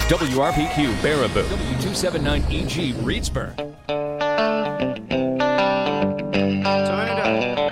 WRPQ Baraboo, W279EG Reedsburg. Turn it up.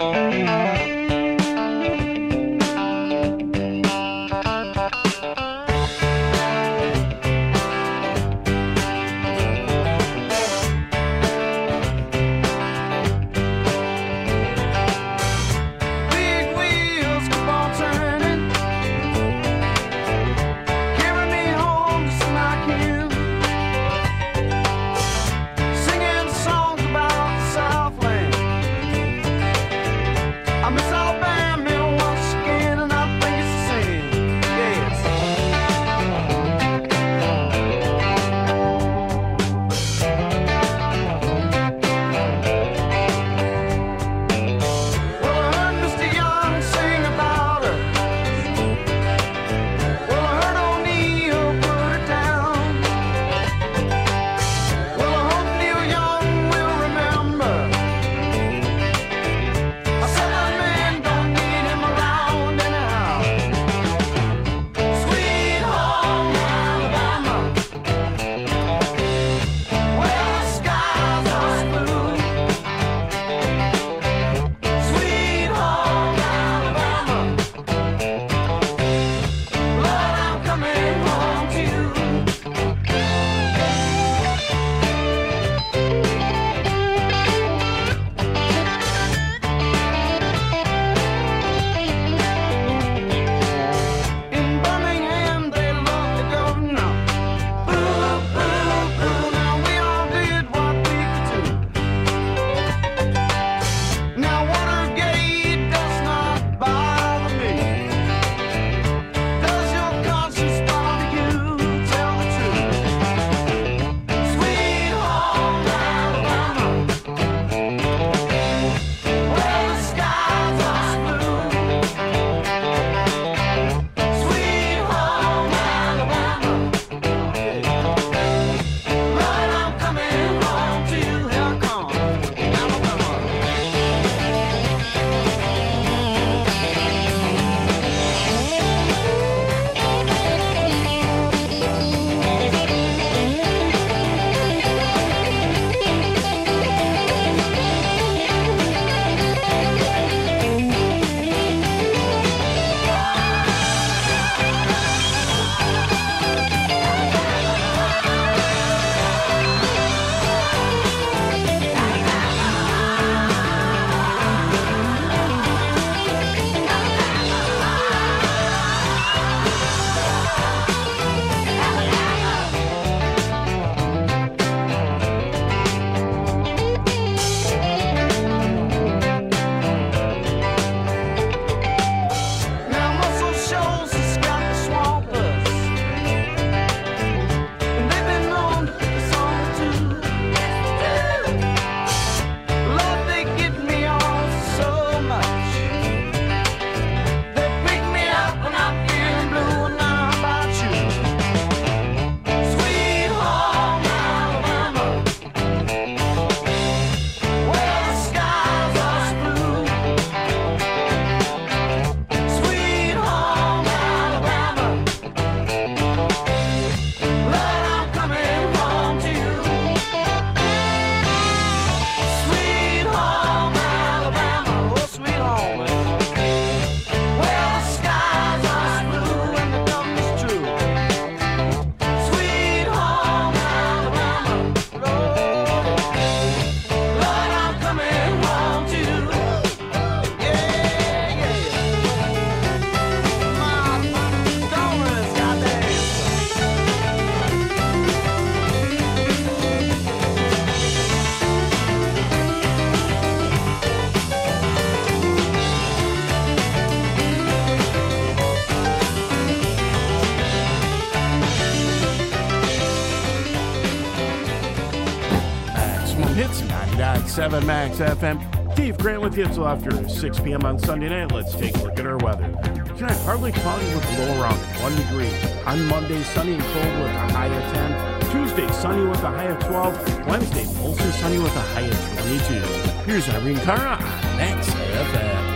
Hits 90.7 Max FM. Dave Grant with you until after 6 p.m. on Sunday night. Let's take a look at our weather. Tonight, partly cloudy with a low around 1 degree. On Monday, sunny and cold with a high of 10. Tuesday, sunny with a high of 12. Wednesday, mostly sunny with a high of 22. Here's Irene Cara on Max FM.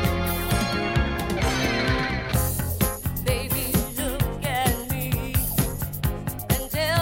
Baby, look at me and tell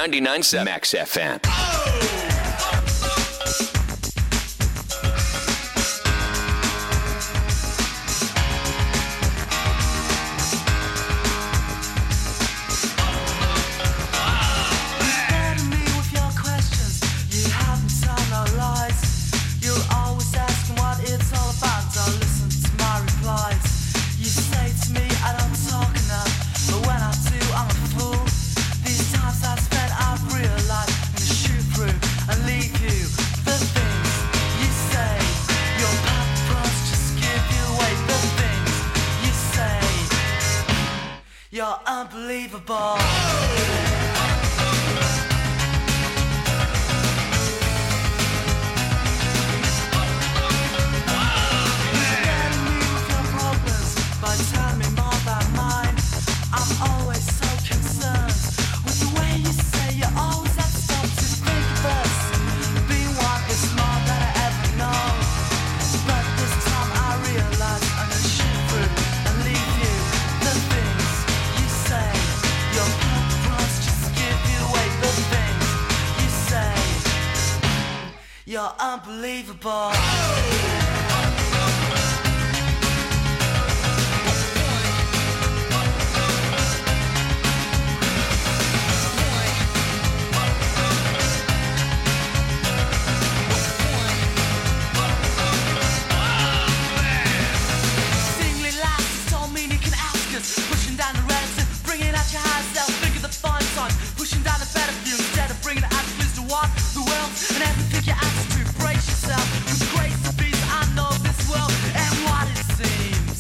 99.7 Max FM. You're unbelievable. You're unbelievable. Singly lies don't mean you can ask us. Pushing down the relative, bringing out your higher self. Think of the fun times, pushing down the better view instead of bringing the attitudes to what the world and everything you ask to brace yourself. With grace and peace, I know this world and what it seems.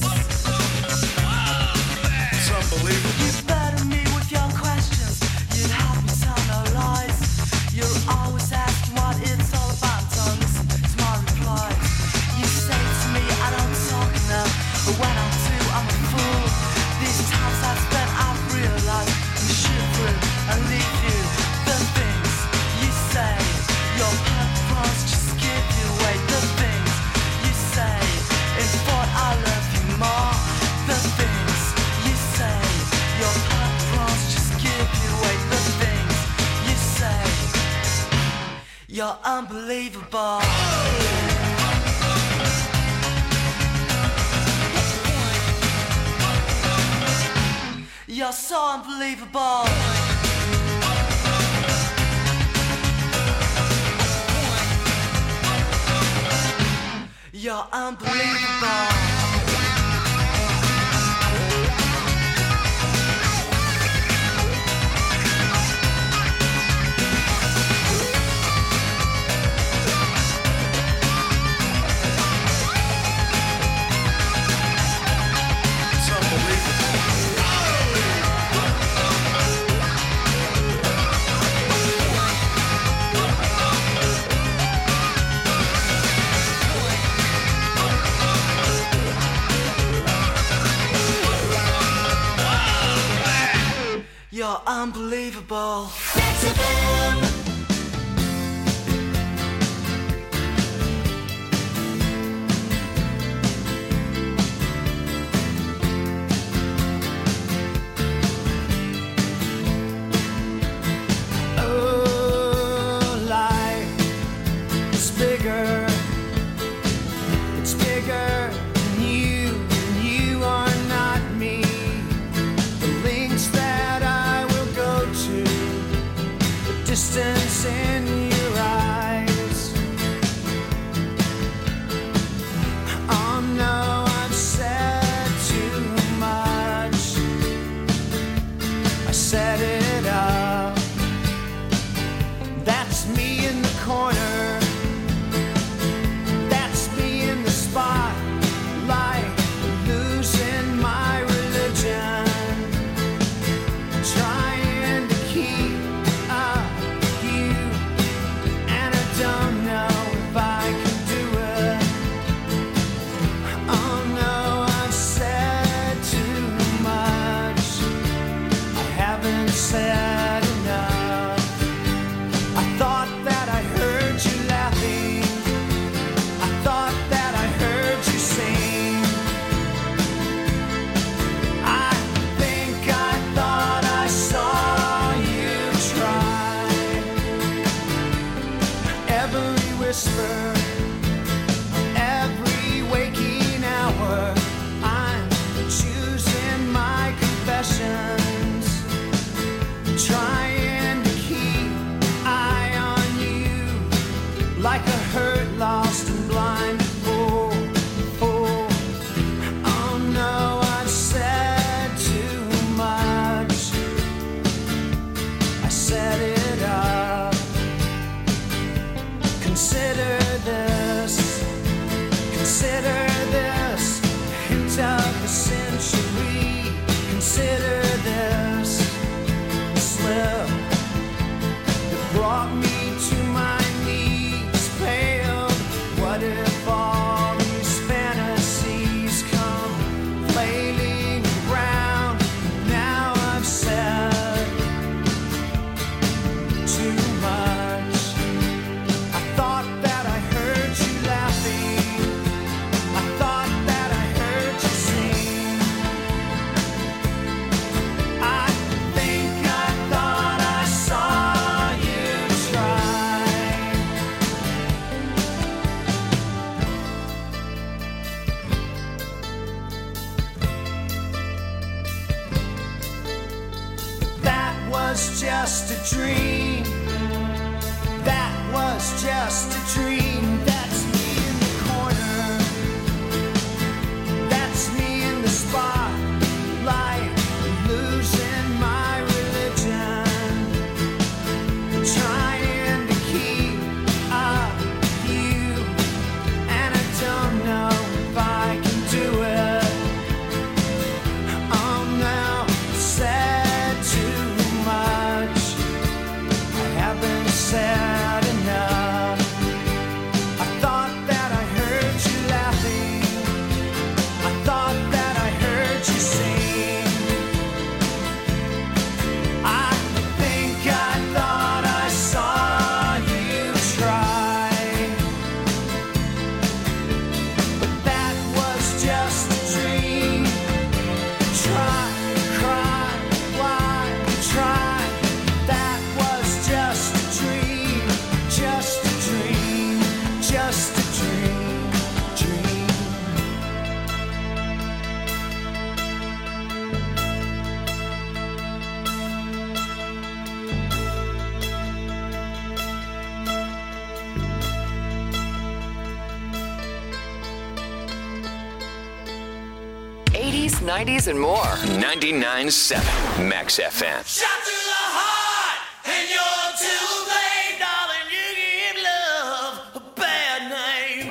It's unbelievable. You better me with your questions. You'd have me tell no lies. You're always asking what it's all about. Don't listen to my replies. You say to me I don't talk enough, but when I do, I'm a fool. These times I've spent, I've realized I'm shoot through and leave you. The things you say, your purpose just give you away. The things you say, in thought I love you more. The things you say, your purpose just give you away. The things you say, you're unbelievable. You're so unbelievable. You're unbelievable. It's unbelievable. You're unbelievable. Oh, life is bigger. It's bigger than you, and you are not me. The links that I will go to, the distance in your eyes. Oh no, I've said too much. I set it up. That's me in the corner. That's me in the spot. was just a dream. That was just a dream. That's me in the corner. That's me in the spotlight, losing my religion, trying to keep up with you, and I don't know if I can do it. Oh no, said too much. I haven't said enough. I thought that I heard you laughing. I thought that I heard you sing. I think I thought I saw you try, but that was just a dream. Try, cry, why try? That was just a dream, just a dream, just a dream, dream. '80s, '90s, and more. 99.7 Max FM. Shot to the heart, and you're too late, darling. You give love a bad name.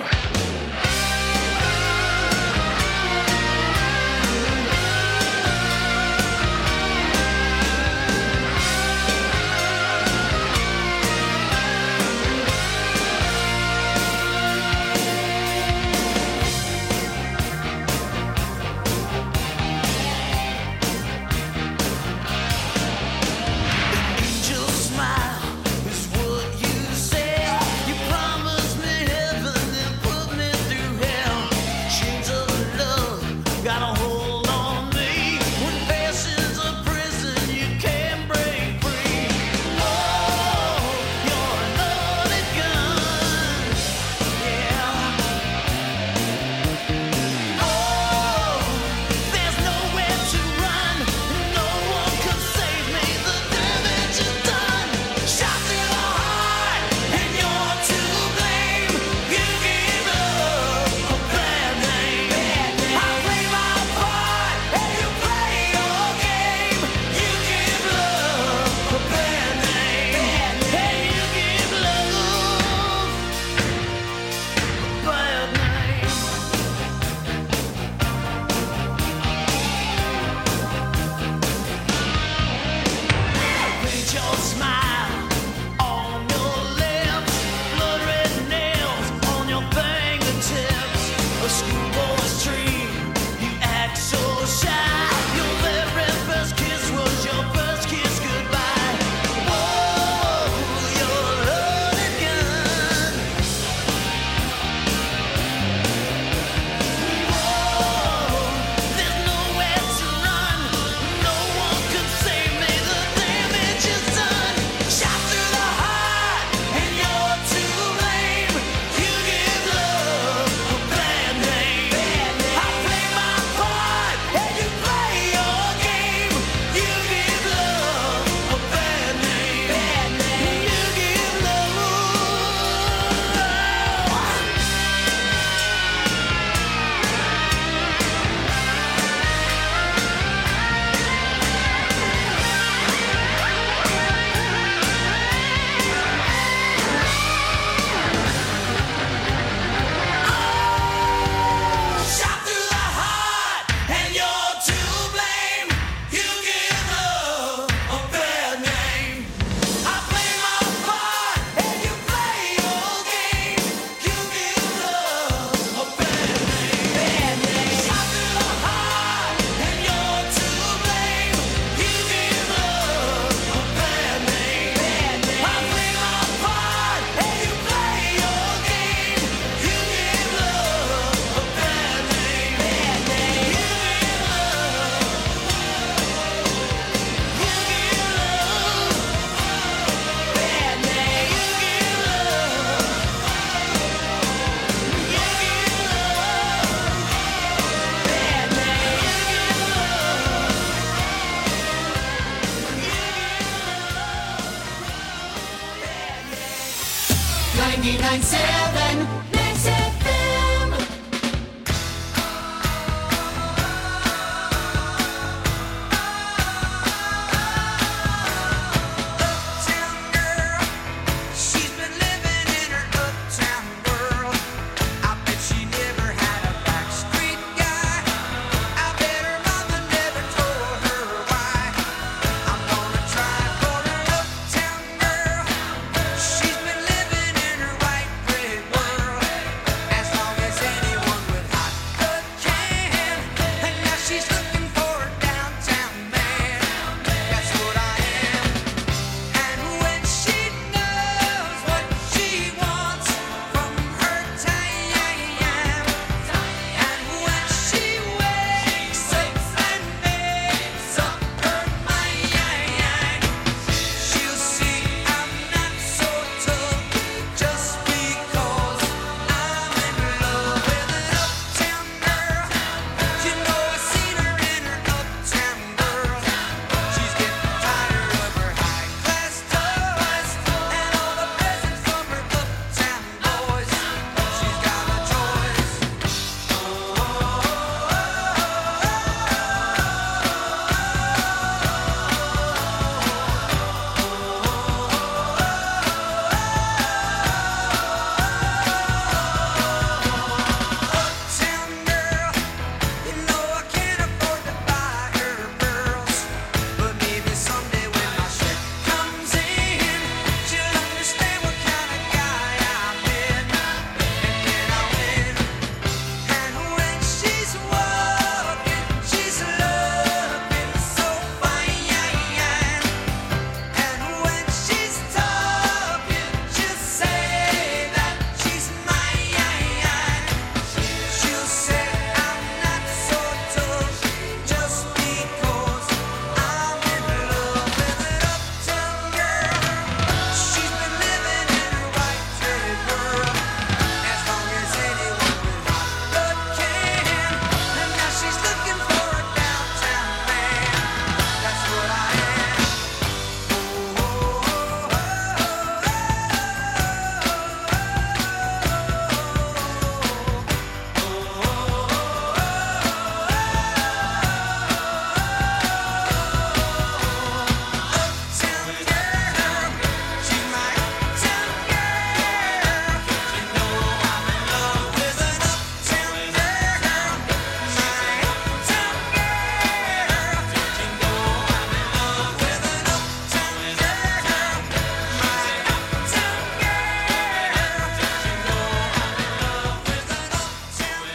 99.7 Mix FM. Uptown girl, she's been living in her uptown world. I bet she never had a backstreet guy. I bet her mother never told her why. I'm gonna try for her uptown girl. She's been living in her white bread world as long as anyone with hot blood can. And now she's looking for a downtown man. That's what I am. And when she knows what she wants from her time, and when she wakes up and makes up her mind, she'll see I'm not so tough just because I'm in love with an uptown girl. You know I've seen her in her uptown world. She's getting tired of her high-class toys and all the presents from her uptown boys. She's got a choice. Uptown girl, you know I can't afford to buy her pearls, but maybe someday when my check comes in, she'll understand what kind of guy I've been, and then I'll win. And when she's walking, she's looking so fine, and when she's talking, she'll say that she's mine. She'll say I'm not so tough just because I'm in love with an uptown girl. She's been living in her white bread world as long as anyone with hot blood can. And now she's looking for a downtown man. That's what I am. Uptown girl, she's my uptown girl. You know I'm in love with an uptown girl. My uptown girl. You know I'm in love with an uptown girl. My uptown girl. You know I'm in love with an uptown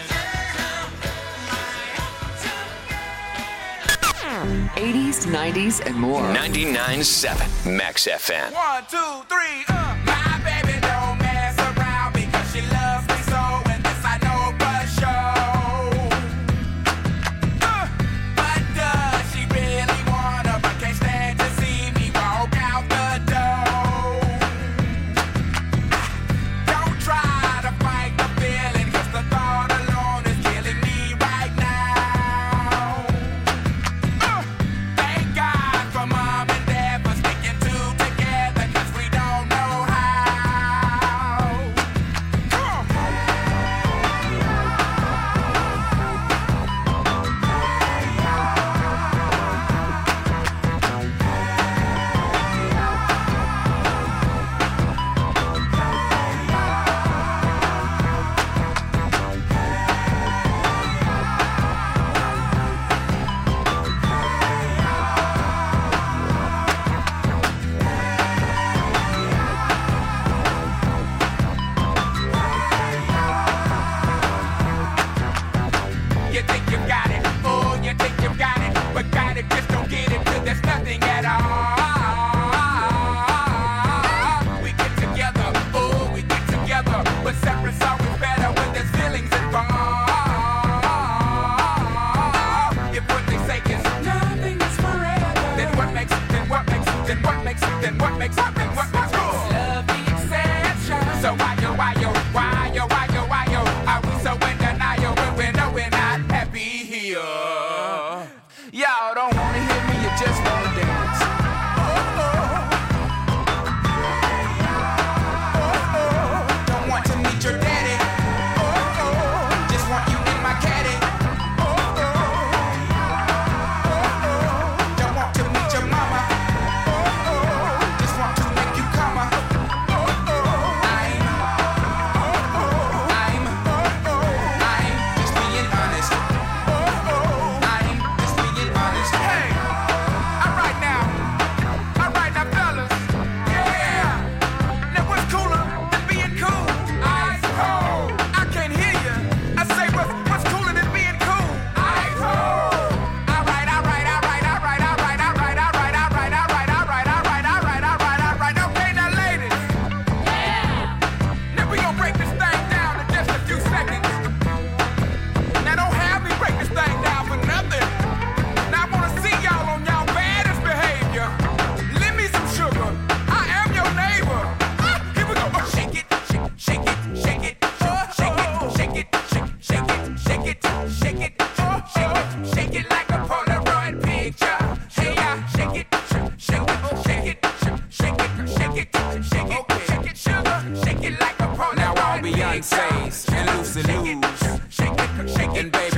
girl. 80s, 90s, and more. 99.7 Max FM. 1, 2, 3, My baby don't mess around because she loves me so, and this I know for sure. But does she really wanna? But can't stand to see me walk out the door. Don't try to fight the feeling, 'cause the thought alone is killing me right now. Thank God for mom and dad for sticking two together, 'cause we don't know how. You think you got it, oh, you think you got it, but got it, just don't get it till there's nothing at all. We get together, oh, we get together, but separate's always better when there's feelings involved. If what they say is nothing is forever, then what makes it, then what makes it, then what makes it, then what makes it, then what makes it? Love the exception. So why yo, are we so in denial when we know we're not happy here? Y'all don't wanna hear me, you just wanna dance. Don't want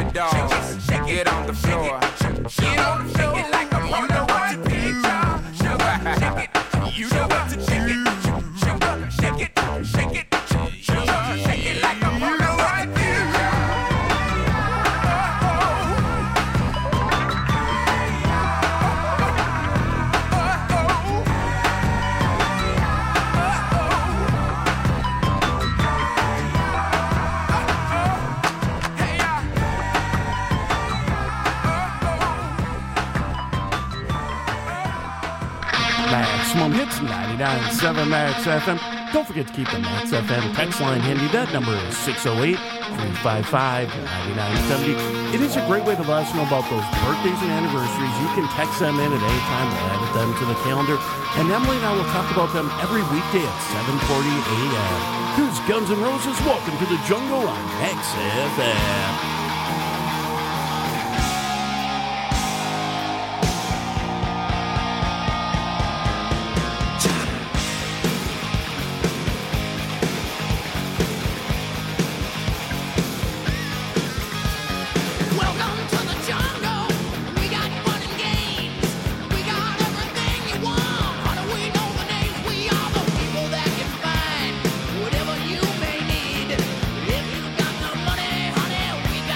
it, dog. Get on the floor. Get on the floor like a you know what to do. Shake it. You know what to do. Shake it. Shake it. Shake it like a you know what to do. Maximum Hits 99.7 Max FM. Don't forget to keep the Max FM text line handy. That number is 608-355-9970. It is a great way to let us know about those birthdays and anniversaries. You can text them in at any time. We'll add them to the calendar. And Emily and I will talk about them every weekday at 7:40 a.m. Here's Guns N' Roses. Welcome to the Jungle on Max FM. Whatever you may need, if you got the money, honey, we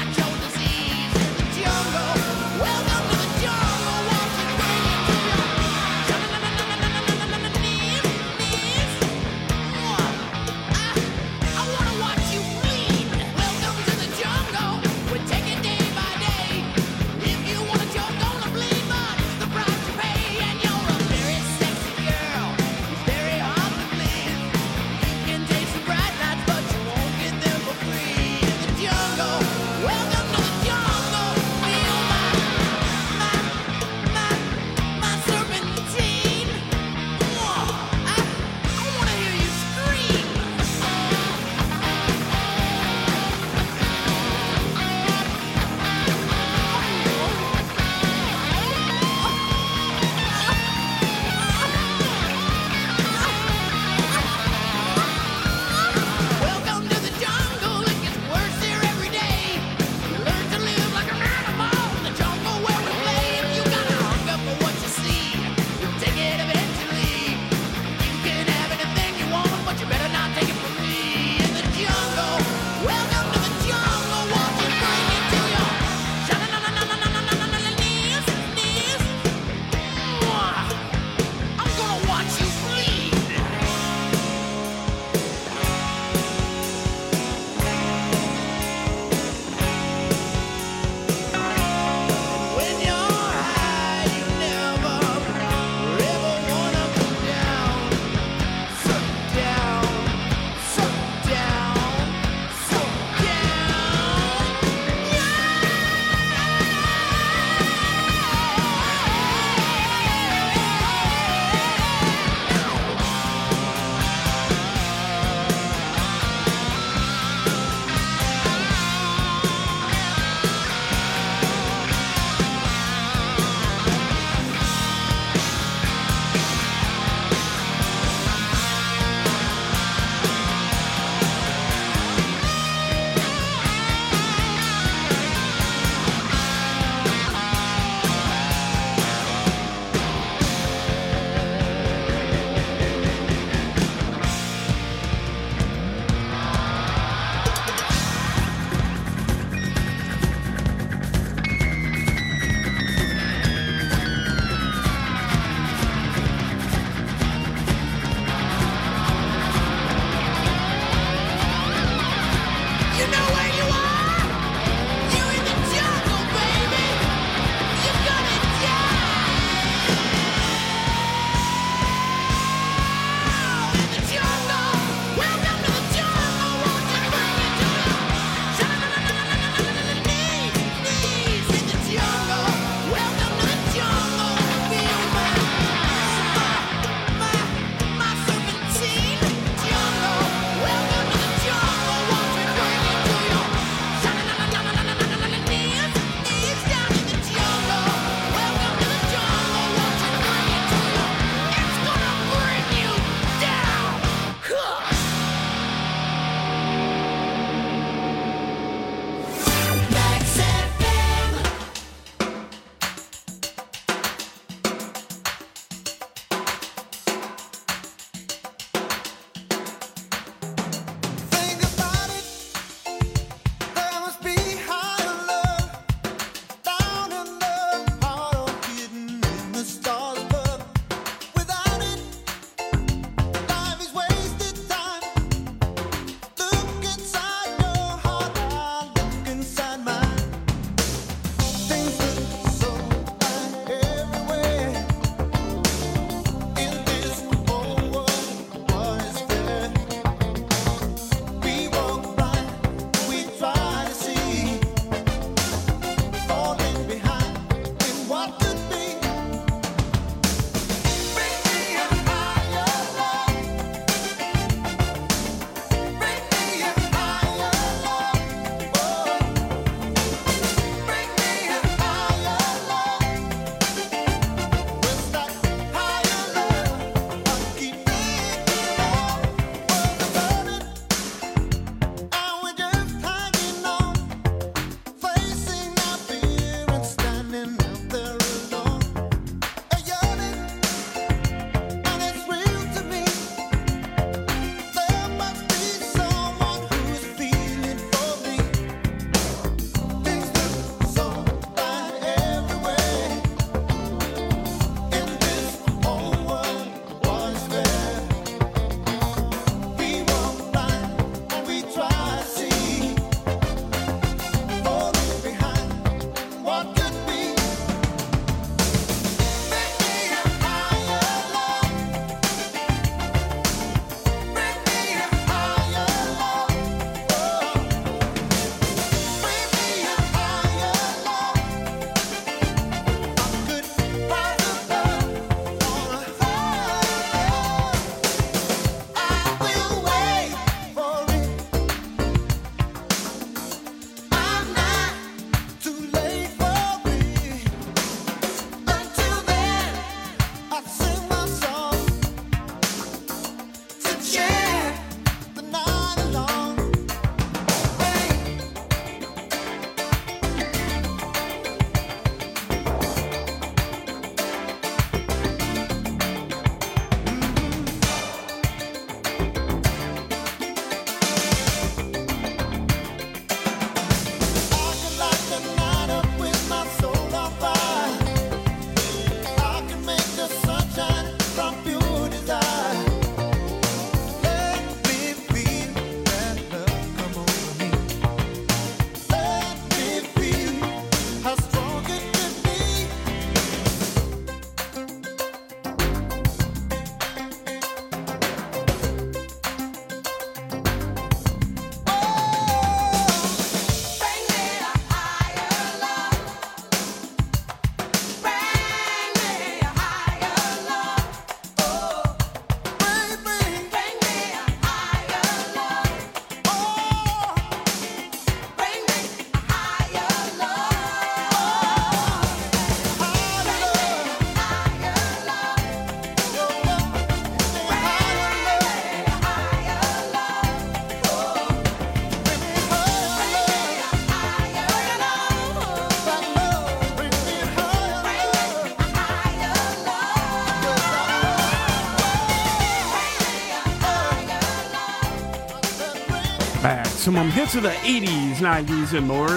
maximum hits of the 80s, 90s, and more.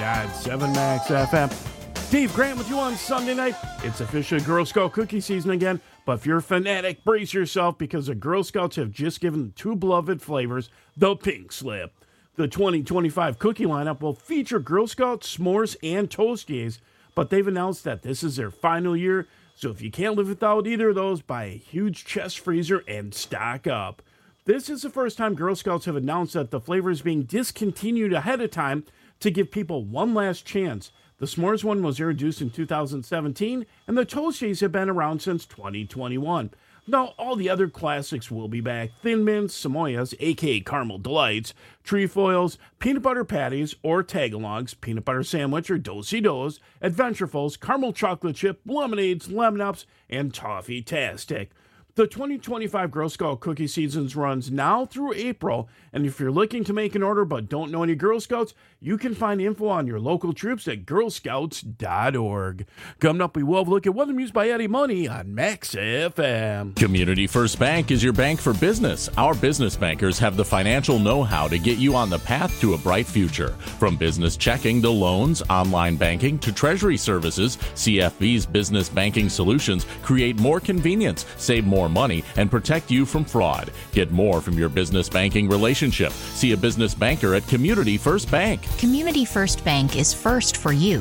99.7 Max FM. Dave Grant with you on Sunday night. It's officially Girl Scout cookie season again, but if you're a fanatic, brace yourself because the Girl Scouts have just given the two beloved flavors the pink slip. The 2025 cookie lineup will feature Girl Scouts, s'mores, and Toasties, but they've announced that this is their final year, so if you can't live without either of those, buy a huge chest freezer and stock up. This is the first time Girl Scouts have announced that the flavor is being discontinued ahead of time to give people one last chance. The s'mores one was introduced in 2017, and the Toasties have been around since 2021. Now, all the other classics will be back. Thin Mints, Samoyas, a.k.a. Caramel Delights, Trefoils, Peanut Butter Patties or Tagalongs, Peanut Butter Sandwich or Do-si-dos, Adventurefuls, Caramel Chocolate Chip, Lemonades, Lemon Ups, and Toffee-tastic. The 2025 Girl Scout cookie season runs now through April, and if you're looking to make an order but don't know any Girl Scouts, you can find info on your local troops at girlscouts.org. Coming up, we will have a look at weather news by Eddie Money on Max FM. Community First Bank is your bank for business. Our business bankers have the financial know-how to get you on the path to a bright future. From business checking to loans, online banking to treasury services, CFB's business banking solutions create more convenience, save more money, and protect you from fraud. Get more from your business banking relationship. See a business banker at Community First Bank. Community First Bank is first for you.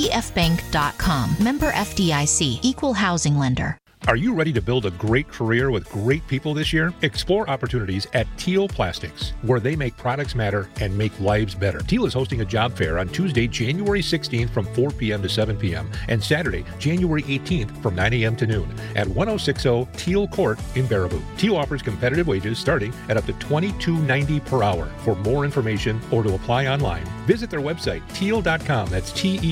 CFbank.com. Member FDIC. Equal housing lender. Are you ready to build a great career with great people this year? Explore opportunities at Teal Plastics, where they make products matter and make lives better. Teal is hosting a job fair on Tuesday, January 16th from 4 p.m. to 7 p.m. and Saturday, January 18th from 9 a.m. to noon at 1060 Teal Court in Baraboo. Teal offers competitive wages starting at up to $22.90 per hour. For more information or to apply online, visit their website, teal.com. That's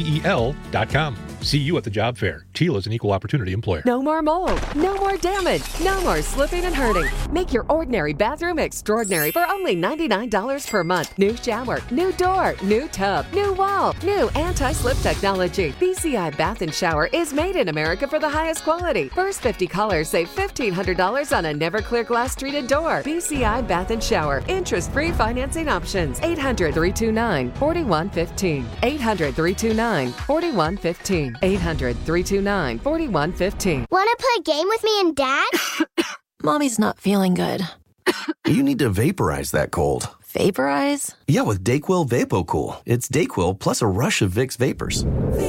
TEEL.com. See you at the job fair. Teal is an equal opportunity employer. No more mold, no more damage, no more slipping and hurting. Make your ordinary bathroom extraordinary for only $99 per month. New shower, new door, new tub, new wall, new anti-slip technology. BCI Bath and Shower is made in America for the highest quality. First 50 callers save $1,500 on a never clear glass treated door. BCI Bath and Shower. Interest-free financing options. 800-329-4115. 800-329-4115. 800-329-4115. Want to play a game with me and Dad? Mommy's not feeling good. You need to vaporize that cold. Vaporize? Yeah, with DayQuil VapoCool. It's DayQuil plus a rush of Vicks vapors.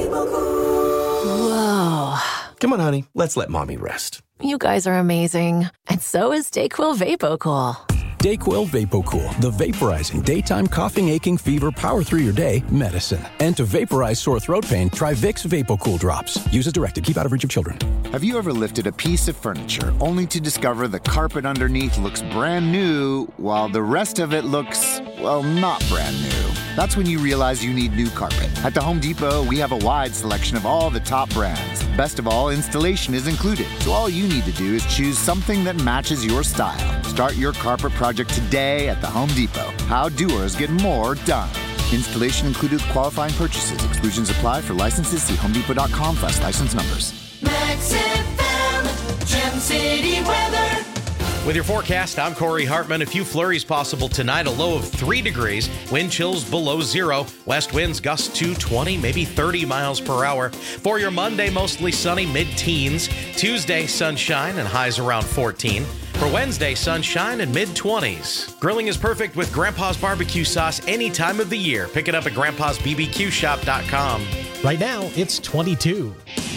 Whoa. Come on, honey. Let's let Mommy rest. You guys are amazing. And so is DayQuil VapoCool. DayQuil VapoCool, the vaporizing daytime coughing, aching, fever, power through your day medicine. And to vaporize sore throat pain, try Vicks VapoCool drops. Use as directed. Keep out of reach of children. Have you ever lifted a piece of furniture only to discover the carpet underneath looks brand new while the rest of it looks, well, not brand new? That's when you realize you need new carpet. At the Home Depot, we have a wide selection of all the top brands. Best of all, installation is included. So all you need to do is choose something that matches your style. Start your carpet project today at the Home Depot. How doers get more done. Installation included with qualifying purchases. Exclusions apply. For licenses, see homedepot.com/license numbers. Max FM, Gem City weather. With your forecast, I'm Corey Hartman. A few flurries possible tonight, a low of 3 degrees. Wind chills below 0. West winds gust to 20, maybe 30 miles per hour. For your Monday, mostly sunny, mid-teens. Tuesday, sunshine and highs around 14. For Wednesday, sunshine and mid-20s. Grilling is perfect with Grandpa's barbecue sauce any time of the year. Pick it up at grandpa'sbbqshop.com. Right now, it's 22.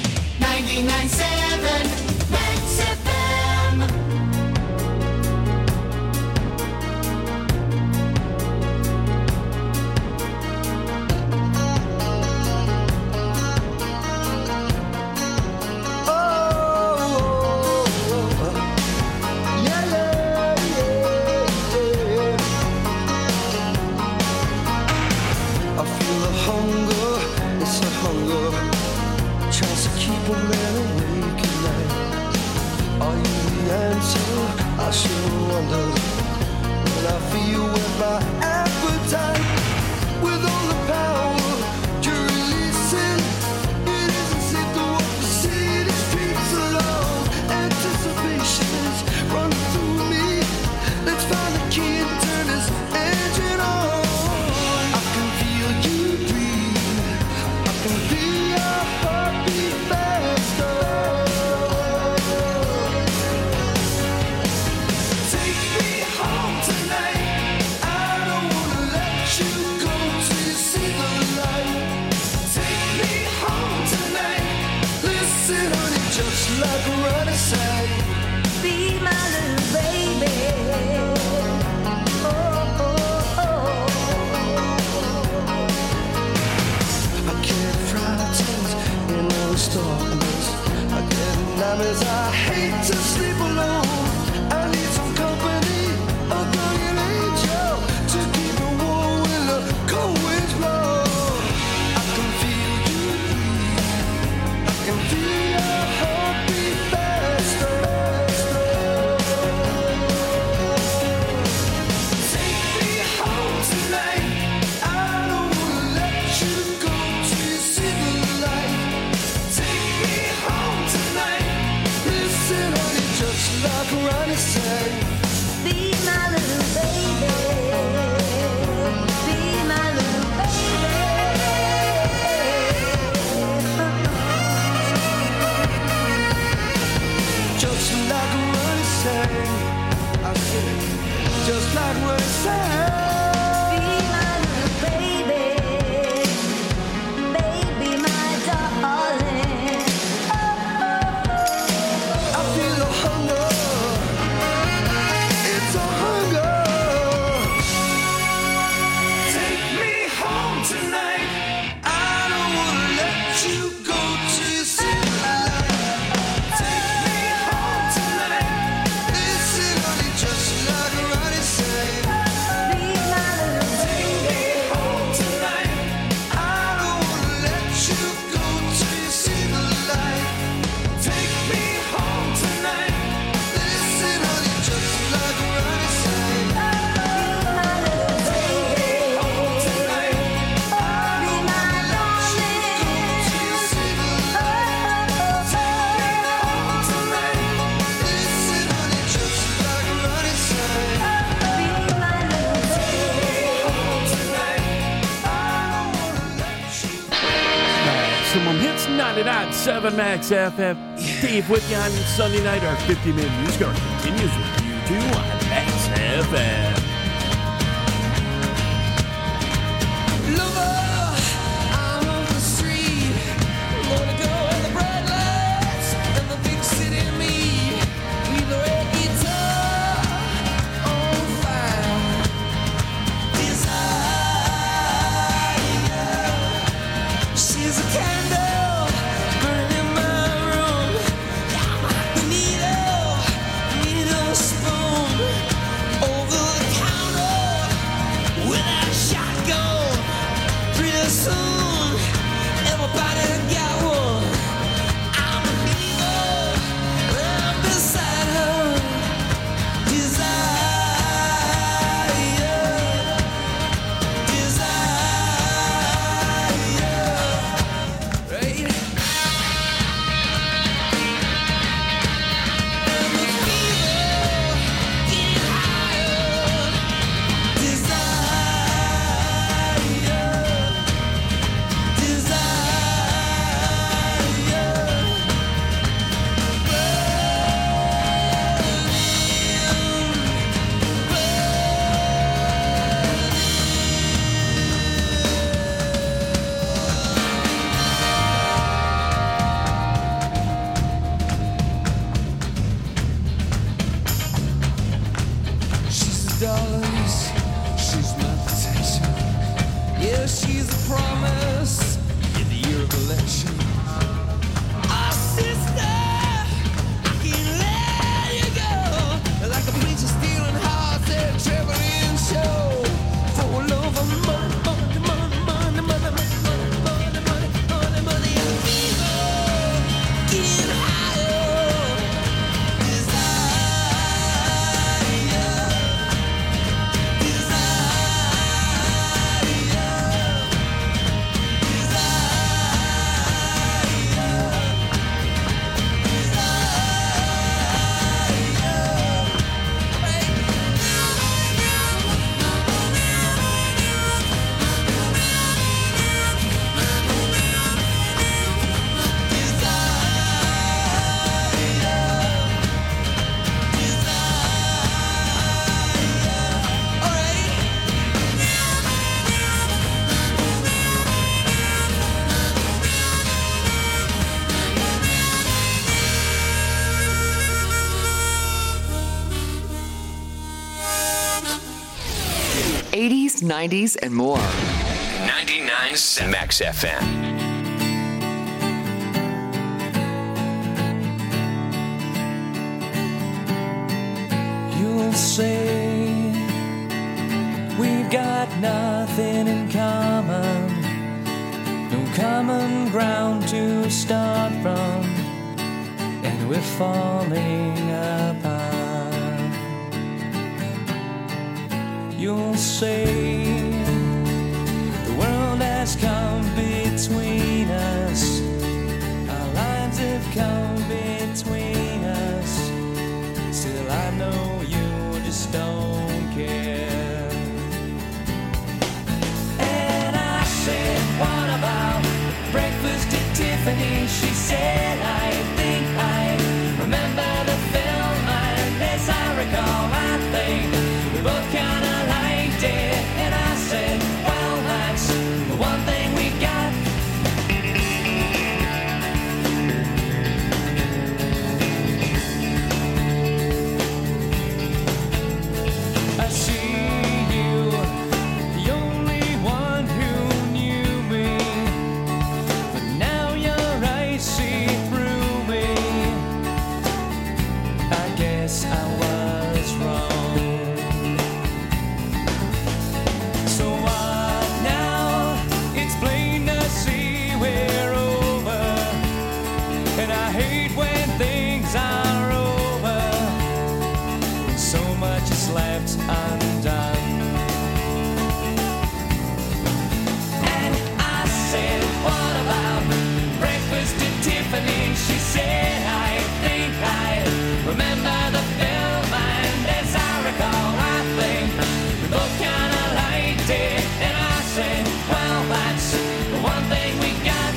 99.7 Max FM. Running through me, let's find the key and turn this engine on. like a running sign. Be my little baby. Oh, oh, oh. I get frightened in those darkness. I get nightmares. I hate to sleep alone. I need some company. A guardian angel to keep me warm when the cold winds blow. I can feel you breathe. I can feel your heartbeat faster. Take me home tonight. I don't wanna let you go till you see the light. Take me home tonight. Listen, honey, just like Ronnie sang. Be my little baby. Be my little baby. Just like Ronnie sang. I said, just like Ronnie sang. Be my little baby. Baby, my darling. I feel the hunger. It's a hunger. Take me home tonight. I don't wanna let you go till you see the light. Take me home tonight. Listen, honey, just like Ronnie said. Be my little baby. Take me home tonight. I don't wanna let you go till you see the light. Take me home tonight. Listen, honey, just like Ronnie said. Be my little baby. Take me home tonight. I don't wanna let you go till you see the light. Take me home tonight. Listen, honey, just like Ronnie said. Be my little baby. Home tonight. I don't wanna let you. Maximum Hits 99.7 Max FM. Steve with you on Sunday night. Our 50-minute news hour continues with you two on Max FM. Lover, I'm on the street. Wanna go where the bright lights and the big city meet. Leave the red guitar on fire. Desire. She's a candle burning in my room. The needle spoon over the counter with a shotgun. Pretty soon, everybody got one. I'm a hero, I'm beside her. Desire, desire. 80s, 90s, and more. 99.7 Max FM. You'll say we've got nothing in common, no common ground to start from, and we're falling apart. You'll say the world has come between us, our lines have come between us. Still I know you just don't care. And I said, what about breakfast at Tiffany? She said, I think I remember the film, and as I recall, I think we both kinda liked it. And I said, well, that's the one thing we got. I see you, the only one who knew me, but now your eyes see through me. I guess I was wrong. So what now? It's plain to see we're over, and I hate when things are over, when so much is left undone. And I said, what about breakfast at Tiffany? She said, I think I remember the film, and as I recall, I think we both kinda liked it. And I said, well, that's the one thing we got.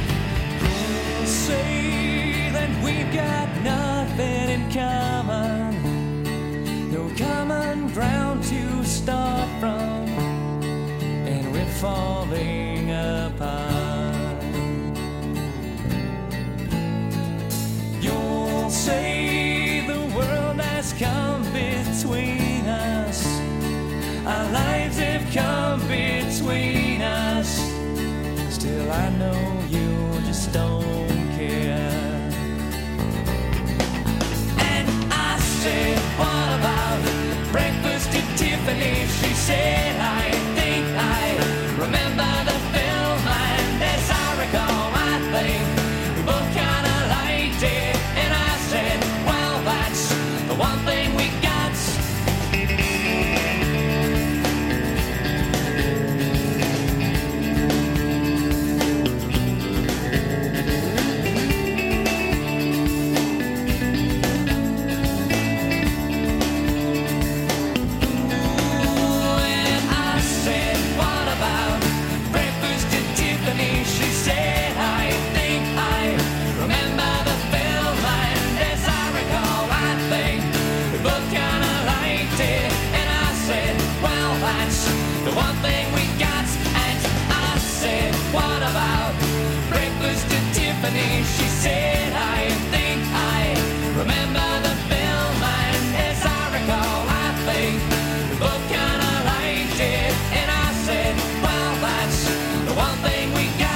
Say that we've got nothing in common, no common ground to start from, and we're falling apart. You'll say the world has come between us, our lives have come between us. Still I know you just don't care. And I said, what about breakfast at Tiffany? She said, I think I remember the film, and as I recall, I think we both kinda liked it. And I said, well, that's the one thing we got. The one thing we got. And I said, what about breakfast at Tiffany? She said, I think I remember the film, and as I recall, I think we both kinda liked it. And I said, well, that's the one thing we got.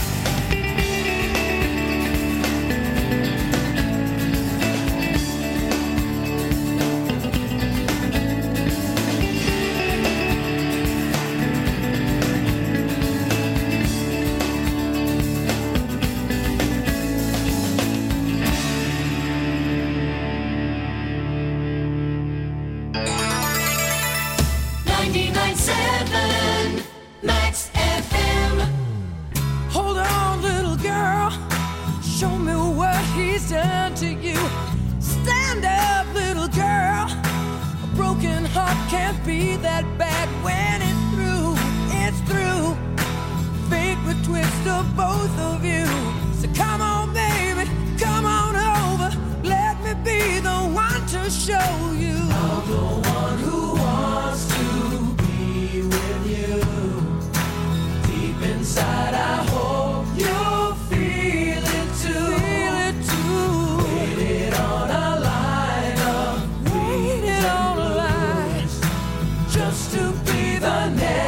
Max FM. Hold on, little girl. Show me what he's done to you. Stand up, little girl. A broken heart can't be that bad when it's through. It's through. Fate would twist of both of you. So come on, baby, come on over. Let me be the one to show you. I'm the one who wants to be with you. Deep inside, I hope you'll feel it too. Feel it too. Waited on a line of waited on a line just to be the next.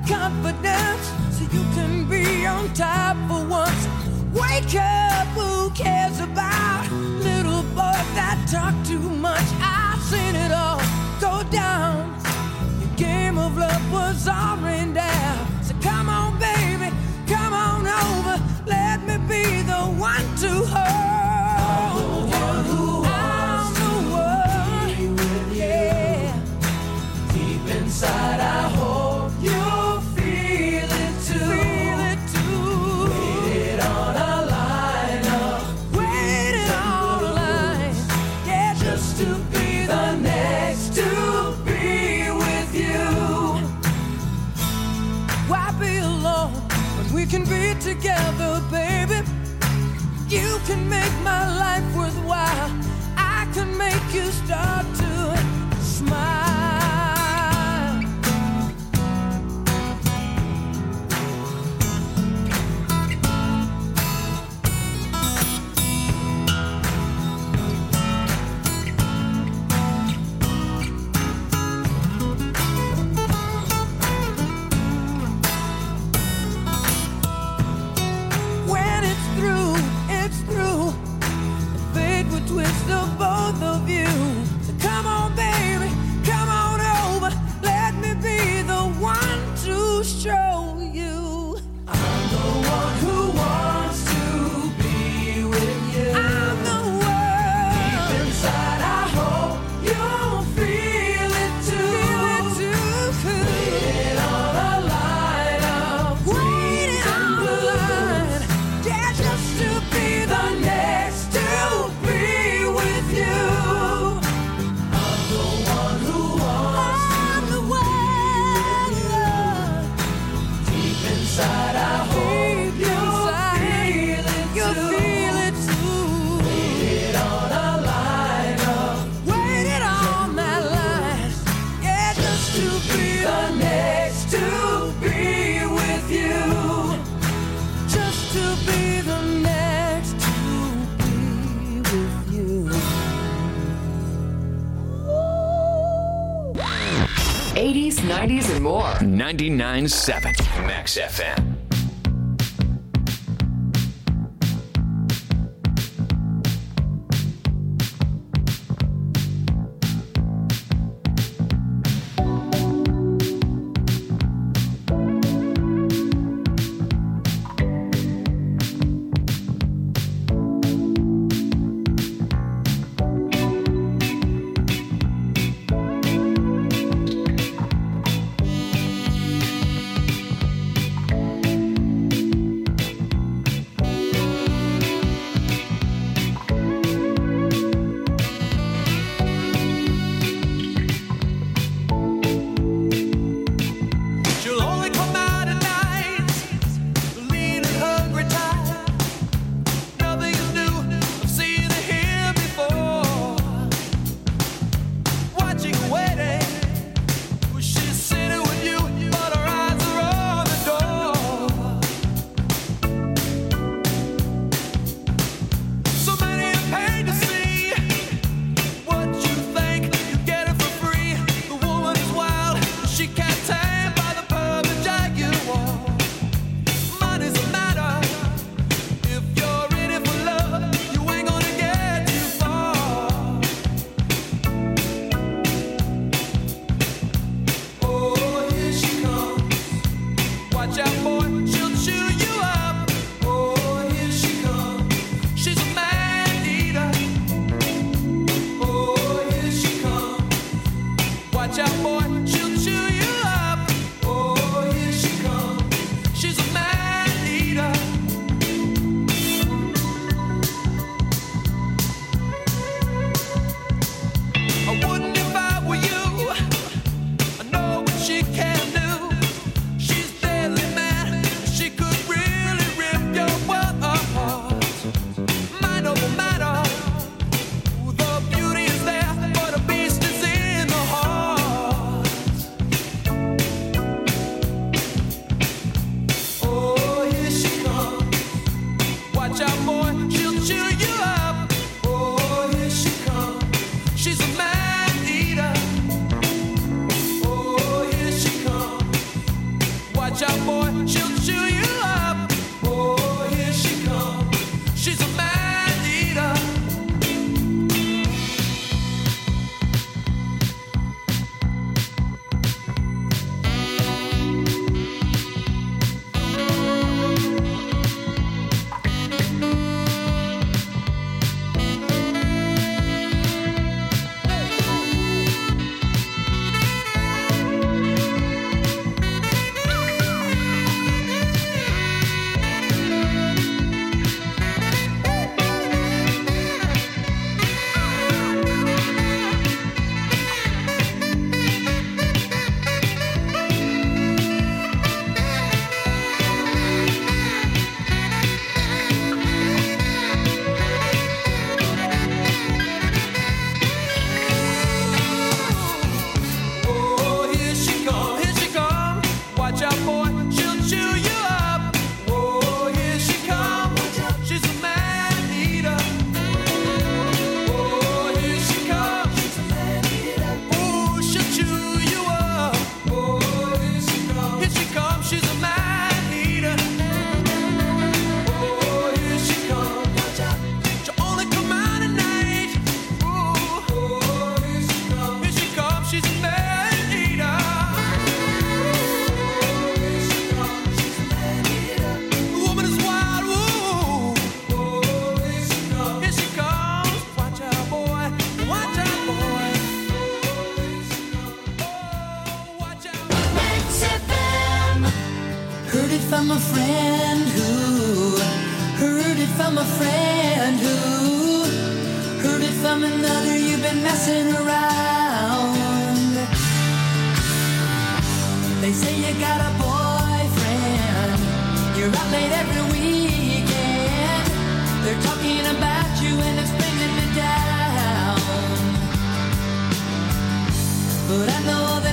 confidence so you can be on top for once. Wake up, who cares about little boys that talk too much? I've seen it all go down. Your game of love was all rained down. So come on, baby, come on over. Let me be the one to hold you. I'm the one who with you. Deep inside, I hope you feel it too. Feel it too. Waited on a line up. Waited on a line. Yeah, just to be the next to be with you. Why be alone when we can be together, baby? You can make my life worthwhile. I can make you start to smile. When it's through, it's through. Fate will twist of both of you. So come on, baby, come on over. Let me be the one to show you. I'm the one who wants to be with you. I'm the one. Deep inside, I hope you'll feel it too. Feel it too. Waiting on a line of waiting on the line. Yeah, just to be the next to be with you. I'm the one who wants to be with you. Deep inside, I hope you'll feel it too. Waited on a line up. Waited on that line. Yeah, just to be the next to be with you. Just to be the next to be with you. 80s, 90s, and more. 99.7 Max FM. Watch out, boy, she'll chew you up. Oh, here she comes. She's a man eater. from a friend who heard it from a friend who heard it from another. You've been messing around. They say you got a boyfriend. You're out late every weekend. They're talking about you and it's bringing me down. But I know that